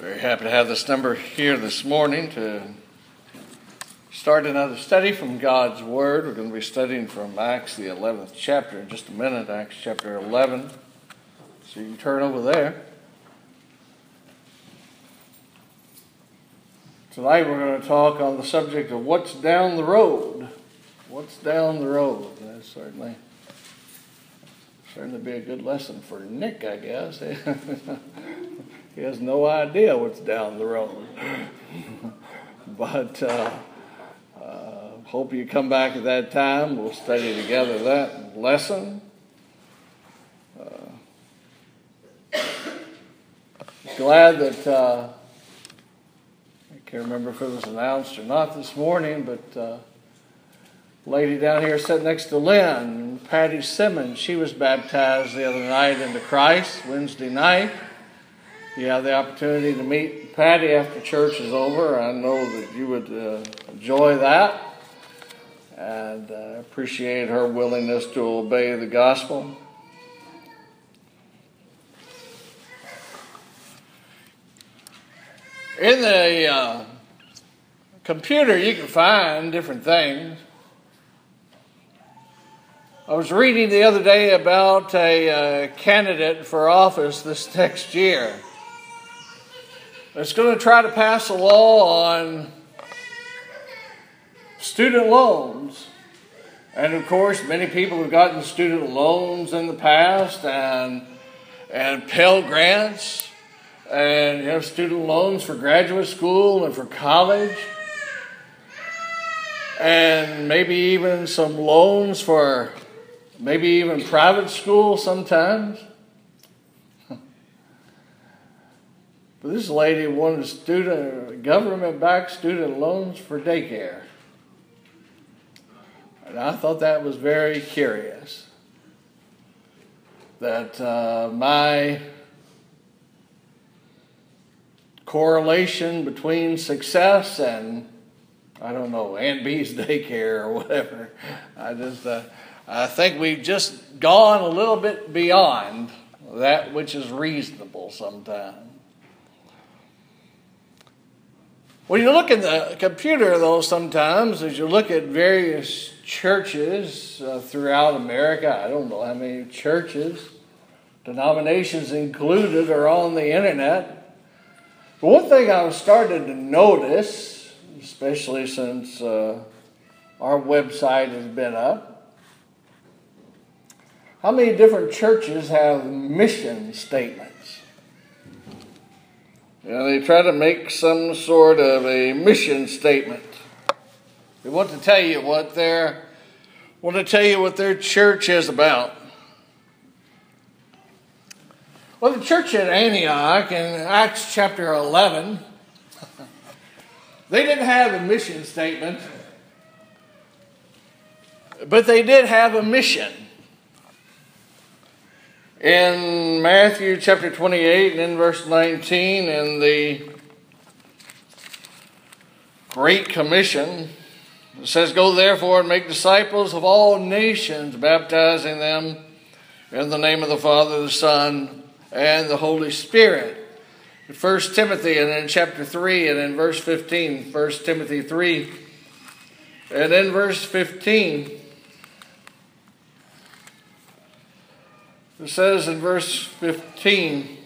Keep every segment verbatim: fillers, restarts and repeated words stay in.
Very happy to have this number here this morning to start another study from God's Word. We're going to be studying from Acts, the eleventh chapter, in just a minute, Acts chapter eleven. So you can turn over there. Tonight we're going to talk on the subject of what's down the road. What's down the road? That's certainly, certainly be a good lesson for Nick, I guess. He has no idea what's down the road. But uh, uh, hope you come back at that time. We'll study together that lesson. Uh, glad that, uh, I can't remember if it was announced or not this morning, but uh, lady down here sitting next to Lynn, Patty Simmons, she was baptized the other night into Christ, Wednesday night. You have the opportunity to meet Patty after church is over. I know that you would uh, enjoy that and uh, appreciate her willingness to obey the gospel. In the uh, computer, you can find different things. I was reading the other day about a uh, candidate for office this next year. It's going to try to pass a law on student loans. And of course, many people have gotten student loans in the past and and Pell Grants and you have student loans for graduate school and for college. And maybe even some loans for maybe even private school sometimes. But this lady wanted student, government-backed student loans for daycare. And I thought that was very curious. That uh, my correlation between success and, I don't know, Aunt B's daycare or whatever, I just, uh, I think we've just gone a little bit beyond that which is reasonable sometimes. When you look at the computer, though, sometimes, as you look at various churches uh, throughout America, I don't know how many churches, denominations included, are on the internet. But one thing I've started to notice, especially since uh, our website has been up, how many different churches have mission statements? You know, they try to make some sort of a mission statement. They want to tell you what their want to tell you what their church is about. Well, the church at Antioch in Acts chapter eleven, they didn't have a mission statement, but they did have a mission. In Matthew chapter twenty-eight and in verse nineteen, in the Great Commission, it says, "Go therefore and make disciples of all nations, baptizing them in the name of the Father, the Son, and the Holy Spirit." In First Timothy and in chapter three and in verse fifteen, First Timothy three and in verse fifteen, it says in verse fifteen,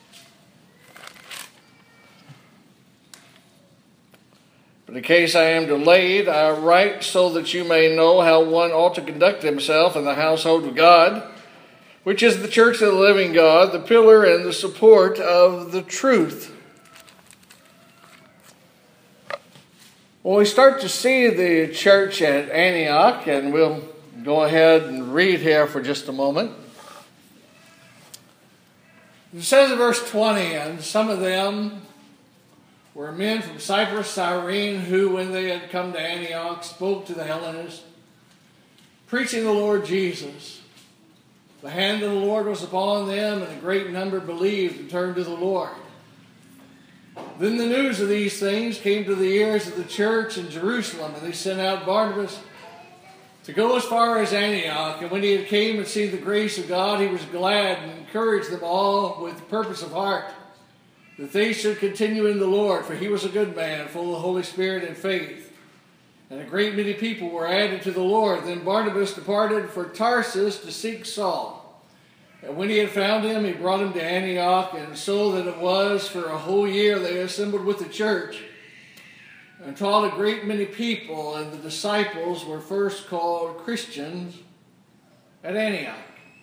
"But in case I am delayed, I write so that you may know how one ought to conduct himself in the household of God, which is the church of the living God, the pillar and the support of the truth." When we start to see the church at Antioch, and we'll go ahead and read here for just a moment. It says in verse twenty, "And some of them were men from Cyprus, Cyrene, who, when they had come to Antioch, spoke to the Hellenists, preaching the Lord Jesus. The hand of the Lord was upon them, and a great number believed and turned to the Lord. Then the news of these things came to the ears of the church in Jerusalem, and they sent out Barnabas to go as far as Antioch. And when he had came and seen the grace of God, he was glad and encouraged them all with purpose of heart, that they should continue in the Lord, for he was a good man, full of the Holy Spirit and faith. And a great many people were added to the Lord. Then Barnabas departed for Tarsus to seek Saul. And when he had found him, he brought him to Antioch, and so that it was for a whole year they assembled with the church, and taught a great many people, and the disciples were first called Christians at Antioch.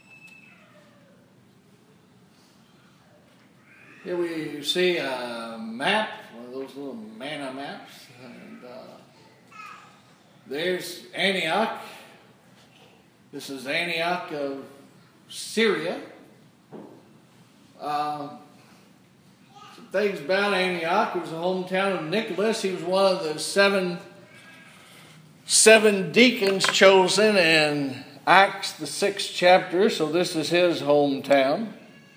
Here we see a map, one of those little manna maps, and uh, there's Antioch. This is Antioch of Syria. Uh, some things about Antioch. It was the hometown of Nicholas. He was one of the seven, seven deacons chosen in Acts, the sixth chapter. So this is his hometown.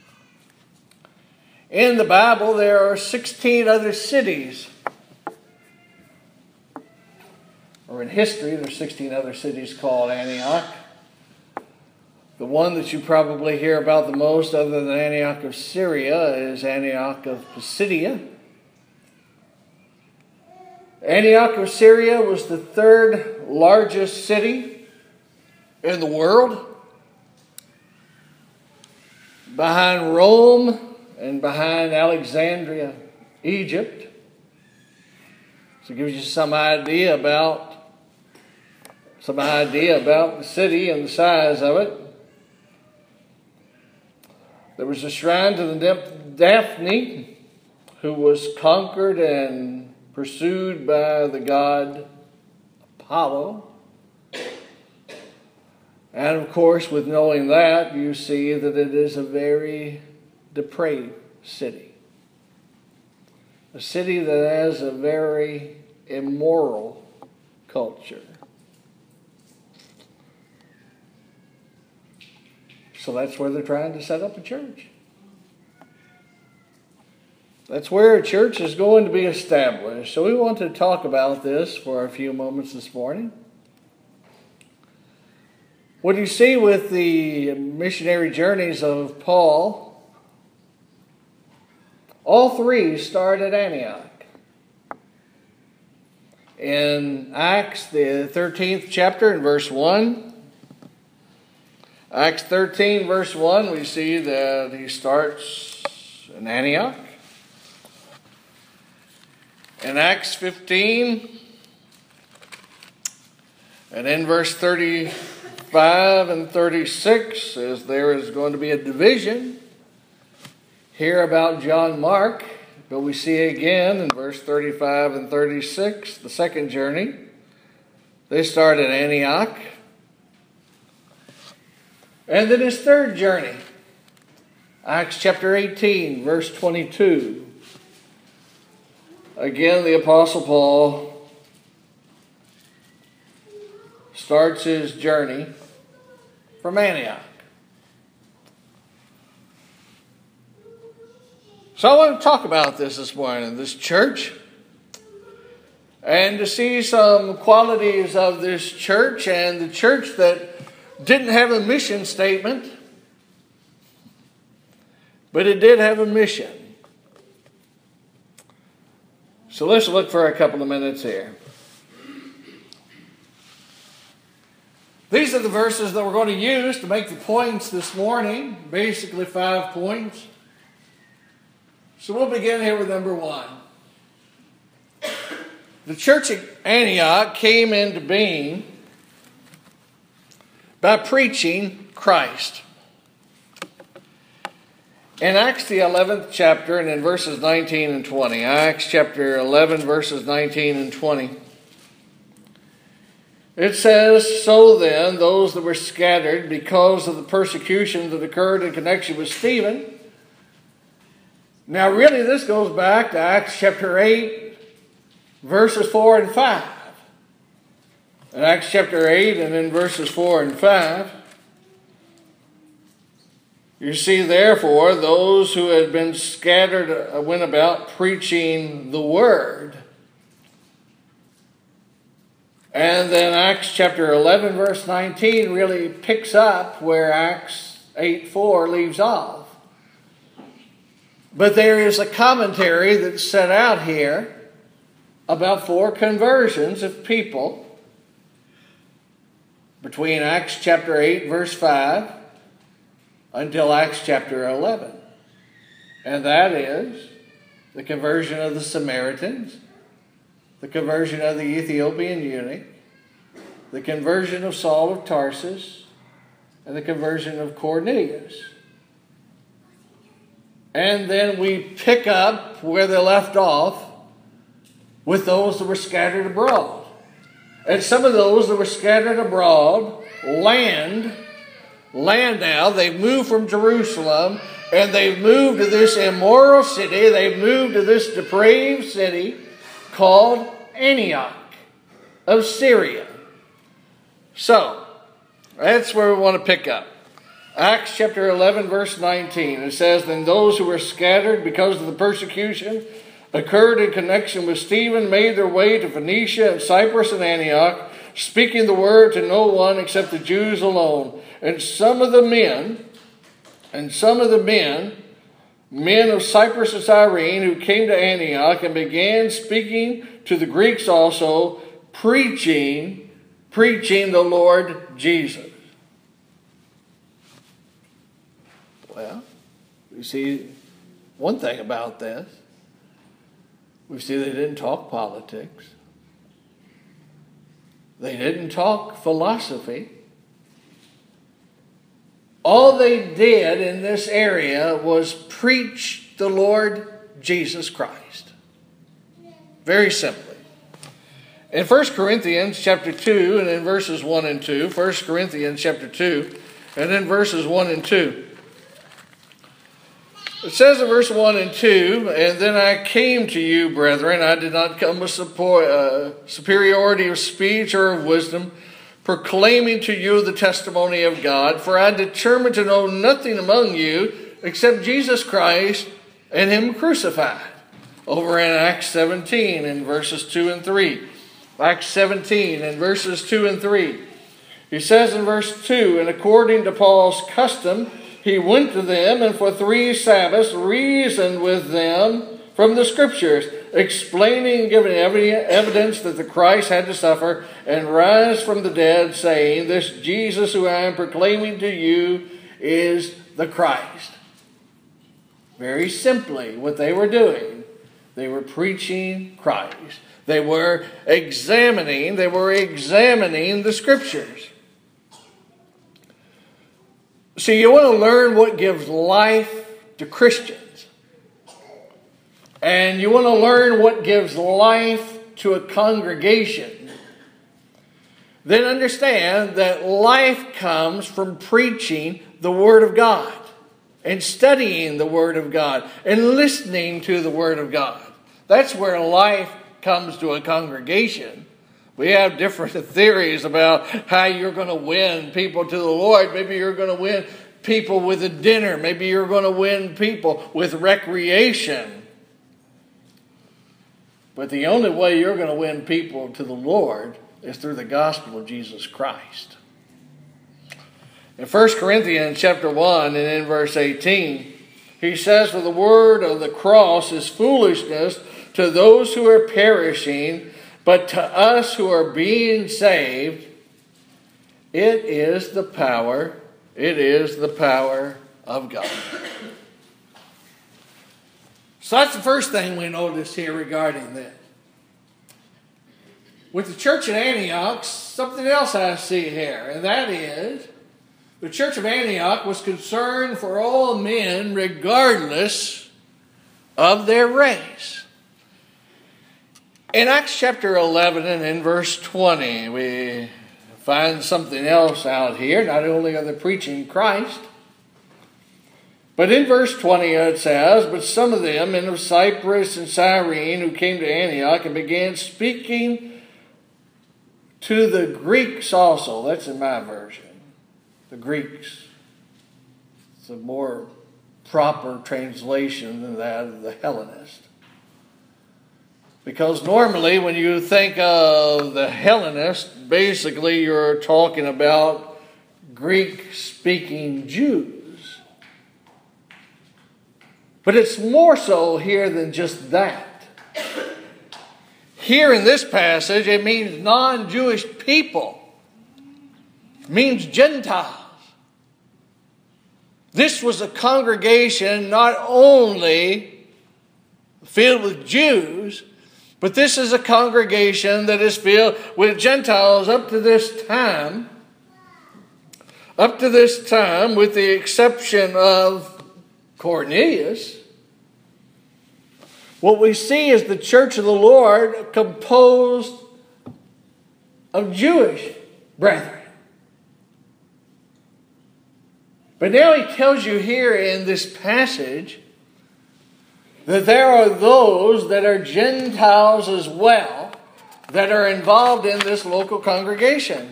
In the Bible, there are sixteen other cities. Or in history, there are sixteen other cities called Antioch. The one that you probably hear about the most, other than Antioch of Syria, is Antioch of Pisidia. Antioch of Syria was the third largest city in the world, behind Rome and behind Alexandria, Egypt. So it gives you some idea about some idea about the city and the size of it. There was a shrine to the Daphne, who was conquered and pursued by the god Apollo. And of course, with knowing that, you see that it is a very depraved city. A city that has a very immoral culture. So that's where they're trying to set up a church. That's where a church is going to be established. So we want to talk about this for a few moments this morning. What you see with the missionary journeys of Paul, all three start at Antioch. In Acts, the thirteenth chapter, in verse one, Acts thirteen, verse one, we see that he starts in Antioch. In Acts fifteen, and in verse thirty-five and thirty-six, as there is going to be a division here about John Mark, but we see again in verse thirty-five and thirty-six, the second journey. They start at Antioch. And then his third journey, Acts chapter eighteen, verse twenty-two. Again, the Apostle Paul starts his journey from Antioch. So I want to talk about this this morning, this church, and to see some qualities of this church, and the church that didn't have a mission statement, but it did have a mission. So let's look for a couple of minutes here. These are the verses that we're going to use to make the points this morning, basically five points. So we'll begin here with number one. The church at Antioch came into being by preaching Christ. In Acts the eleventh chapter, and in verses nineteen and twenty, Acts chapter eleven, verses nineteen and twenty, it says, "So then, those that were scattered because of the persecution that occurred in connection with Stephen." Now really this goes back to Acts chapter eight, verses four and five. In Acts chapter eight and in verses four and five, you see, therefore, those who had been scattered went about preaching the word. And then Acts chapter eleven, verse nineteen really picks up where Acts eight four leaves off. But there is a commentary that's set out here about four conversions of people between Acts chapter eight, verse five, until Acts chapter eleven. And that is the conversion of the Samaritans, the conversion of the Ethiopian eunuch, the conversion of Saul of Tarsus, and the conversion of Cornelius. And then we pick up where they left off with those that were scattered abroad. And some of those that were scattered abroad, land, land now, they've moved from Jerusalem and they've moved to this immoral city, they've moved to this depraved city called Antioch of Syria. So, that's where we want to pick up. Acts chapter eleven, verse nineteen. It says, "Then those who were scattered because of the persecution occurred in connection with Stephen made their way to Phoenicia and Cyprus and Antioch, speaking the word to no one except the Jews alone. And some of the men, and some of the men, men of Cyprus and Cyrene, who came to Antioch and began speaking to the Greeks also, preaching, preaching the Lord Jesus." Well, we see one thing about this. We see they didn't talk politics. They didn't talk philosophy. All they did in this area was preach the Lord Jesus Christ. Very simply. In First Corinthians chapter two and in verses one and two, First Corinthians chapter two and in verses one and two, it says in verse one and two, "And then I came to you, brethren. I did not come with support, uh, superiority of speech or of wisdom, proclaiming to you the testimony of God. For I determined to know nothing among you except Jesus Christ and Him crucified." Over in Acts seventeen in verses two and three. Acts seventeen in verses two and three. He says in verse two, "And according to Paul's custom, he went to them and for three Sabbaths reasoned with them from the Scriptures, explaining and giving evidence that the Christ had to suffer and rise from the dead, saying, 'This Jesus who I am proclaiming to you is the Christ.'" Very simply, what they were doing, they were preaching Christ. They were examining, they were examining the Scriptures. See, you want to learn what gives life to Christians. And you want to learn what gives life to a congregation. Then understand that life comes from preaching the Word of God and studying the Word of God and listening to the Word of God. That's where life comes to a congregation. We have different theories about how you're going to win people to the Lord. Maybe you're going to win people with a dinner. Maybe you're going to win people with recreation. But the only way you're going to win people to the Lord is through the gospel of Jesus Christ. In First Corinthians chapter one and in verse eighteen, he says, "For the word of the cross is foolishness to those who are perishing, but to us who are being saved, it is the power, it is the power of God." So that's the first thing we notice here regarding this. With the church at Antioch, something else I see here, and that is the church of Antioch was concerned for all men regardless of their race. In Acts chapter eleven and in verse twenty, we find something else out here. Not only are they preaching Christ, but in verse twenty it says, "But some of them, men of Cyprus and Cyrene, who came to Antioch and began speaking to the Greeks also." That's in my version. The Greeks. It's a more proper translation than that of the Hellenist. Because normally when you think of the Hellenist, basically you're talking about Greek-speaking Jews. But it's more so here than just that. Here in this passage, it means non-Jewish people. It means Gentiles. This was a congregation not only filled with Jews, but this is a congregation that is filled with Gentiles up to this time. Up to this time, with the exception of Cornelius, what we see is the church of the Lord composed of Jewish brethren. But now he tells you here in this passage that there are those that are Gentiles as well that are involved in this local congregation.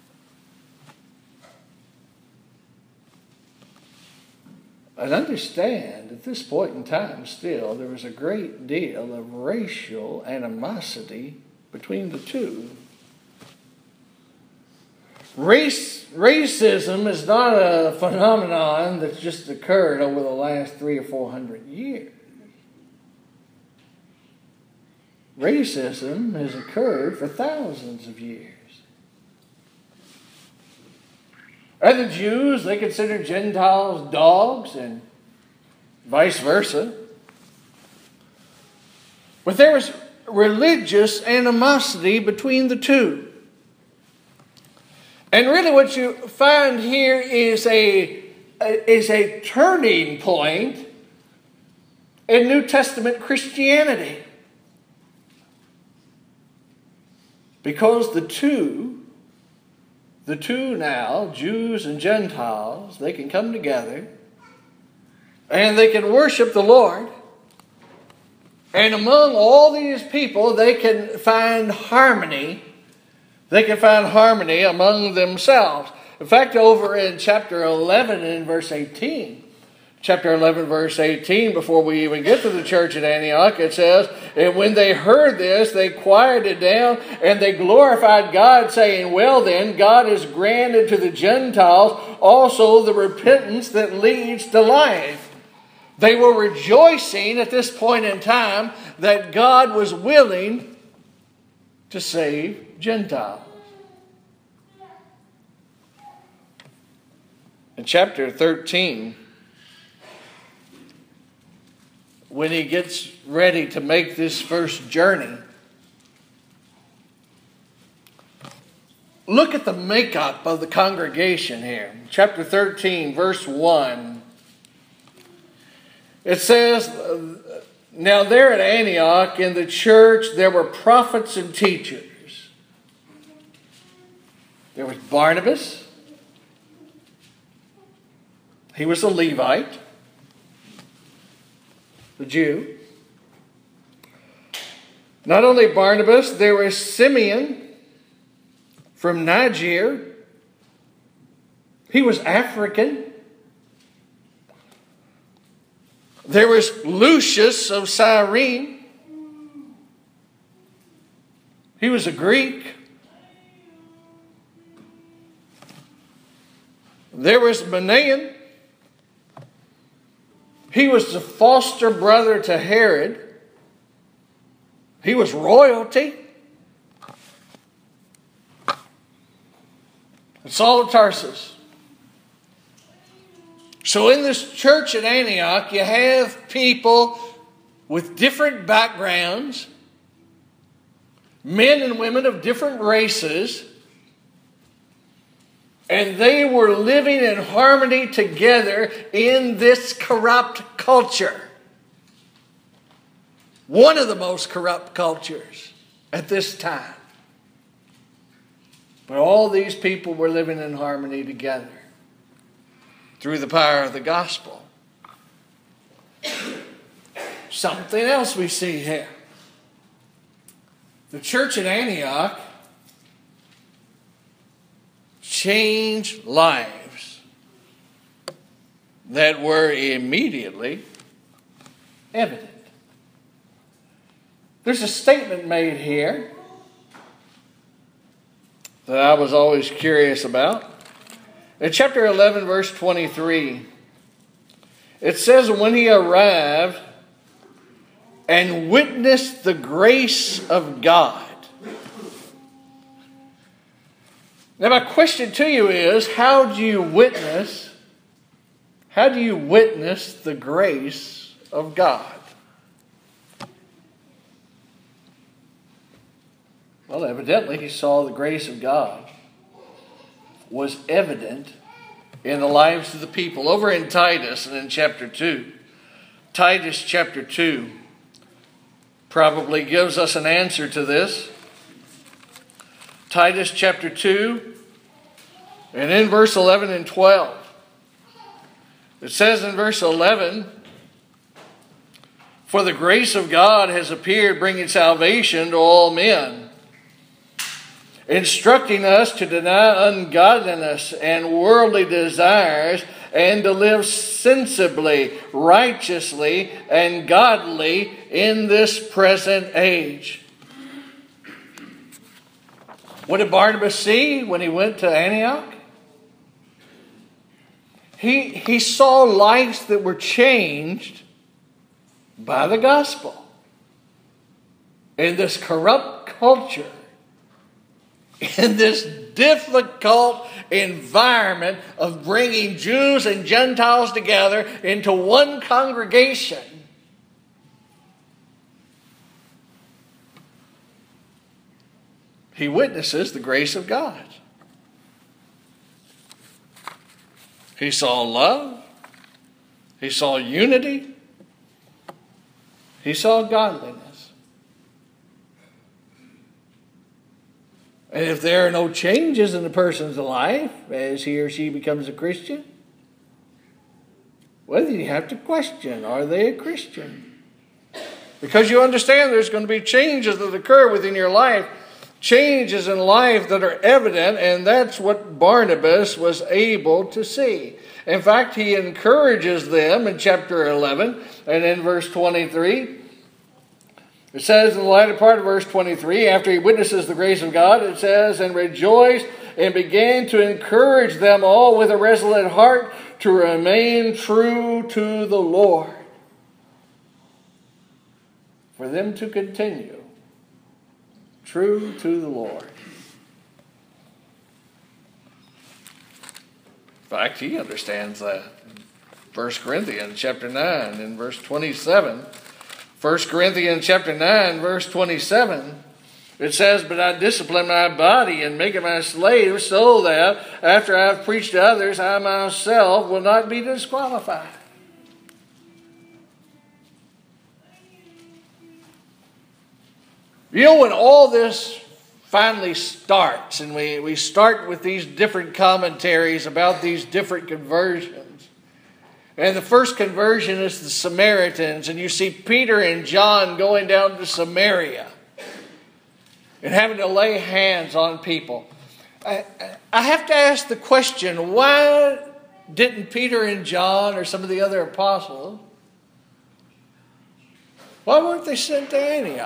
And understand, at this point in time still, there was a great deal of racial animosity between the two. Race, racism is not a phenomenon that's just occurred over the last three or four hundred years. Racism has occurred for thousands of years. And the Jews, they considered Gentiles dogs and vice versa. But there was religious animosity between the two. And really what you find here is a, is a turning point in New Testament Christianity. Because the two The two now, Jews and Gentiles, they can come together and they can worship the Lord. And among all these people, they can find harmony. They can find harmony among themselves. In fact, over in chapter eleven and verse eighteen, chapter eleven, verse eighteen, before we even get to the church at Antioch, it says, and when they heard this, they quieted down and they glorified God, saying, well then, God has granted to the Gentiles also the repentance that leads to life. They were rejoicing at this point in time that God was willing to save Gentiles. In chapter thirteen, when he gets ready to make this first journey, look at the makeup of the congregation here. Chapter thirteen, verse one. It says, now there at Antioch in the church there were prophets and teachers. There was Barnabas. He was a Levite, the Jew. Not only Barnabas, there was Simeon from Niger. He was African. There was Lucius of Cyrene. He was a Greek. There was Manaen. He was the foster brother to Herod. He was royalty. And Saul of Tarsus. So in this church at Antioch, you have people with different backgrounds, men and women of different races, and they were living in harmony together in this corrupt culture. One of the most corrupt cultures at this time. But all these people were living in harmony together through the power of the gospel. Something else we see here. The church at Antioch changed lives that were immediately evident. There's a statement made here that I was always curious about. In chapter eleven, verse twenty-three, It says, when he arrived and witnessed the grace of God. Now my question to you is, how do you witness, how do you witness the grace of God? Well, evidently he saw the grace of God was evident in the lives of the people. Over in Titus and in chapter two, Titus chapter two probably gives us an answer to this. Titus chapter two, and in verse eleven and twelve. It says in verse eleven, "For the grace of God has appeared, bringing salvation to all men, instructing us to deny ungodliness and worldly desires, and to live sensibly, righteously, and godly in this present age." What did Barnabas see when he went to Antioch? He, he saw lives that were changed by the gospel. In this corrupt culture, in this difficult environment of bringing Jews and Gentiles together into one congregation, he witnesses the grace of God. He saw love. He saw unity. He saw godliness. And if there are no changes in a person's life as he or she becomes a Christian, well, you have to question, are they a Christian? Because you understand there's going to be changes that occur within your life, changes in life that are evident, and that's what Barnabas was able to see. In fact, he encourages them in chapter eleven and in verse twenty-three. It says in the latter part of verse twenty-three, after he witnesses the grace of God, it says, "And rejoiced and began to encourage them all with a resolute heart to remain true to the Lord." For them to continue true to the Lord. In fact, he understands that. First Corinthians chapter nine and verse twenty-seven. First Corinthians chapter nine, verse twenty-seven. It says, "But I discipline my body and make it my slave, so that after I have preached to others, I myself will not be disqualified." You know, when all this finally starts, and we, we start with these different commentaries about these different conversions, and the first conversion is the Samaritans, and you see Peter and John going down to Samaria and having to lay hands on people. I, I have to ask the question, why didn't Peter and John or some of the other apostles, why weren't they sent to Antioch?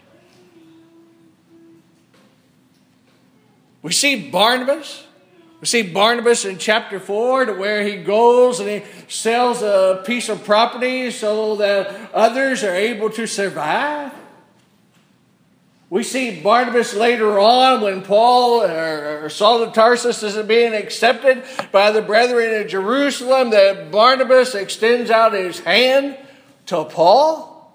We see Barnabas. We see Barnabas in chapter four, to where he goes and he sells a piece of property so that others are able to survive. We see Barnabas later on when Paul or Saul of Tarsus is being accepted by the brethren in Jerusalem, that Barnabas extends out his hand to Paul.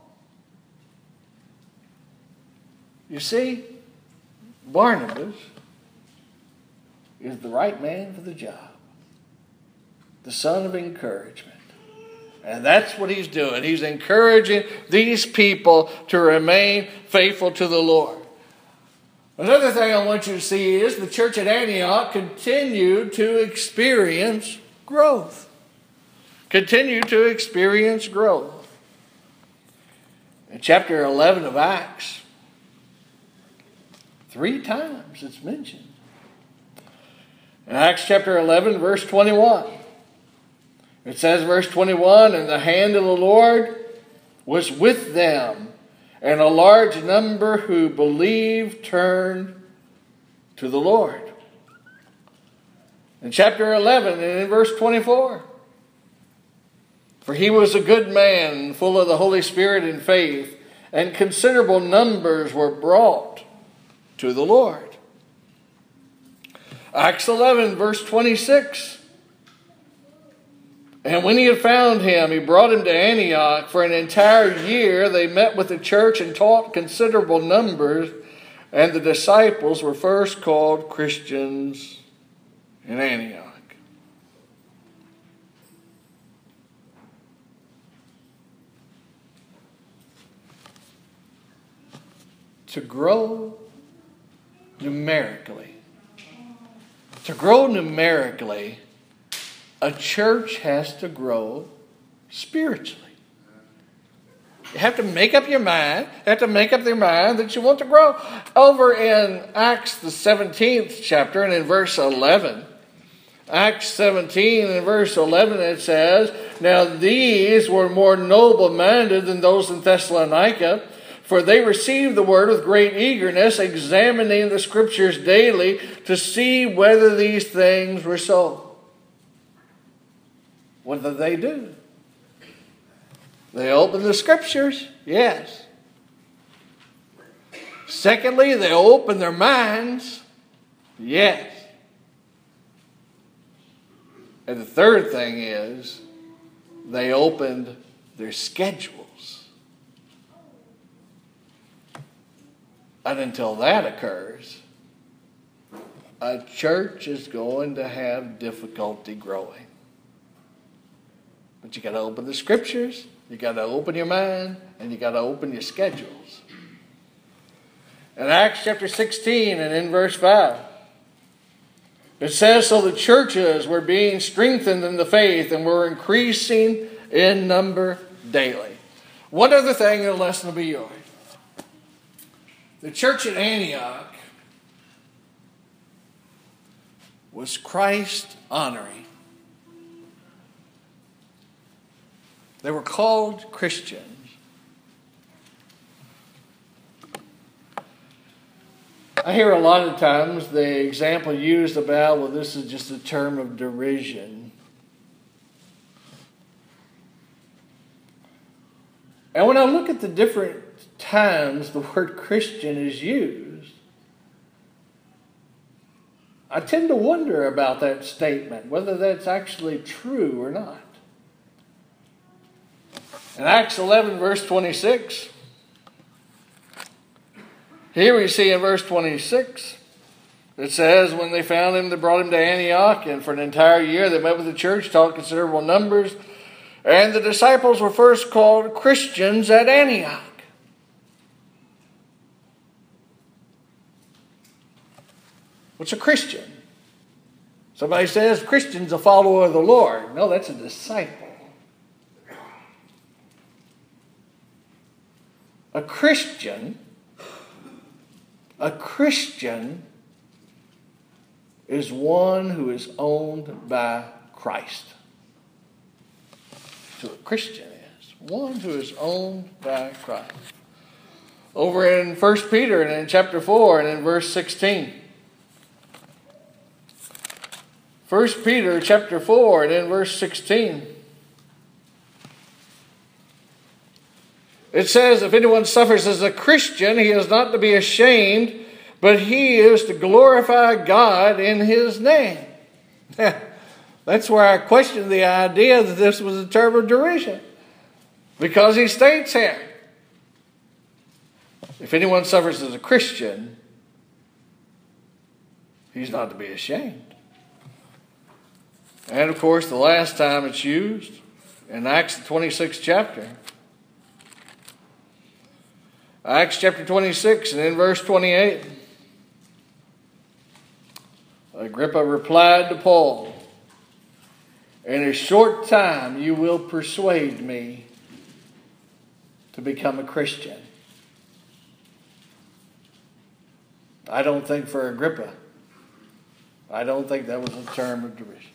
You see, Barnabas is the right man for the job. The son of encouragement. And that's what he's doing. He's encouraging these people to remain faithful to the Lord. Another thing I want you to see is the church at Antioch continued to experience growth. Continued to experience growth. In chapter eleven of Acts, three times it's mentioned. In Acts chapter eleven, verse twenty-one, it says, verse twenty-one, "And the hand of the Lord was with them, and a large number who believed turned to the Lord." In chapter eleven and in verse twenty-four, For he was a good man, full of the Holy Spirit and faith, and considerable numbers were brought to the Lord. Acts eleven, verse twenty-six. And when he had found him, he brought him to Antioch. For an entire year they met with the church and taught considerable numbers, and the disciples were first called Christians in Antioch. To grow numerically, to grow numerically, a church has to grow spiritually. You have to make up your mind, you have to make up your mind that you want to grow. Over in Acts, the seventeenth chapter, and in verse eleven, Acts seventeen and verse eleven, it says, Now these were more noble-minded than those in Thessalonica, for they received the word with great eagerness, examining the scriptures daily to see whether these things were so. What did they do? They opened the scriptures, yes. Secondly, they opened their minds, yes. And the third thing is, they opened their schedules. And until that occurs, a church is going to have difficulty growing. But you got to open the scriptures, you got to open your mind, and you got to open your schedules. In Acts chapter sixteen and in verse five, it says, So the churches were being strengthened in the faith and were increasing in number daily. One other thing, and the lesson will be yours. The church at Antioch was Christ honoring. They were called Christians. I hear a lot of times the example used about, well, this is just a term of derision. And when I look at the different times the word Christian is used, I tend to wonder about that statement, whether that's actually true or not. In Acts eleven, verse twenty-six, here we see in verse twenty-six, it says, When they found him, they brought him to Antioch, and for an entire year they met with the church, taught considerable numbers, and the disciples were first called Christians at Antioch. What's a Christian? Somebody says Christian's a follower of the Lord. No, that's a disciple. A Christian, a Christian is one who is owned by Christ. So a Christian is one who is owned by Christ. Over in First Peter and in chapter four and in verse sixteen. First Peter chapter four and in verse sixteen. It says, If anyone suffers as a Christian, he is not to be ashamed, but he is to glorify God in his name. That's where I question the idea that this was a term of derision. Because he states here, if anyone suffers as a Christian, he's not to be ashamed. And of course, the last time it's used in Acts twenty-sixth chapter. Acts chapter twenty-six and in verse twenty-eight. Agrippa replied to Paul, In a short time you will persuade me to become a Christian. I don't think for Agrippa, I don't think that was a term of derision.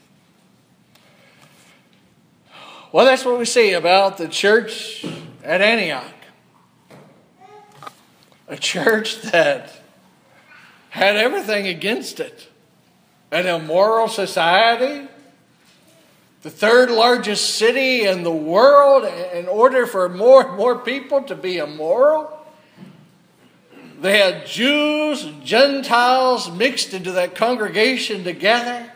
Well, that's what we see about the church at Antioch. A church that had everything against it. An immoral society, the third largest city in the world, in order for more and more people to be immoral. They had Jews and Gentiles mixed into that congregation together.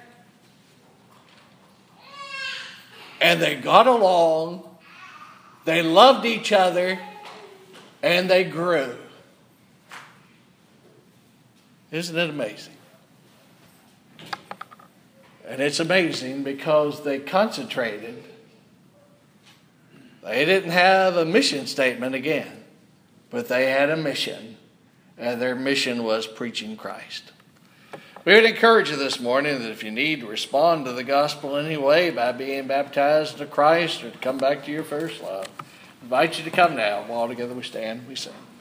And they got along. They loved each other. And they grew. Isn't it amazing? And it's amazing because they concentrated. They didn't have a mission statement again, but they had a mission. And their mission was preaching Christ. We would encourage you this morning that if you need to respond to the gospel in any way by being baptized into Christ or to come back to your first love, I invite you to come now. While together we stand, we sing.